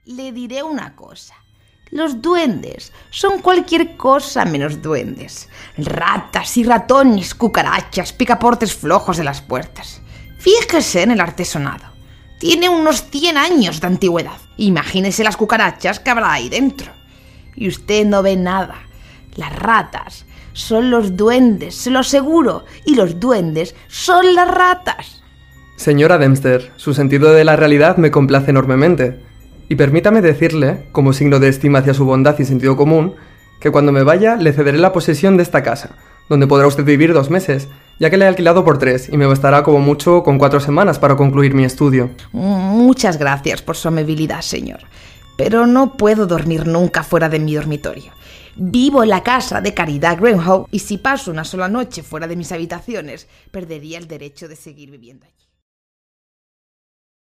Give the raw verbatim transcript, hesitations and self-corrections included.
Le diré una cosa. Los duendes son cualquier cosa menos duendes. Ratas y ratones, cucarachas, picaportes flojos de las puertas. Fíjese en el artesonado. Tiene unos cien años de antigüedad. Imagínese las cucarachas que habrá ahí dentro. Y usted no ve nada. Las ratas son los duendes, se lo aseguro. Y los duendes son las ratas. Señora Dempster, su sentido de la realidad me complace enormemente. Y permítame decirle, como signo de estima hacia su bondad y sentido común, que cuando me vaya le cederé la posesión de esta casa, donde podrá usted vivir dos meses, ya que le he alquilado por tres y me bastará como mucho con cuatro semanas para concluir mi estudio. Muchas gracias por su amabilidad, señor, pero no puedo dormir nunca fuera de mi dormitorio. Vivo en la casa de Caridad Greenhow y si paso una sola noche fuera de mis habitaciones, perdería el derecho de seguir viviendo allí.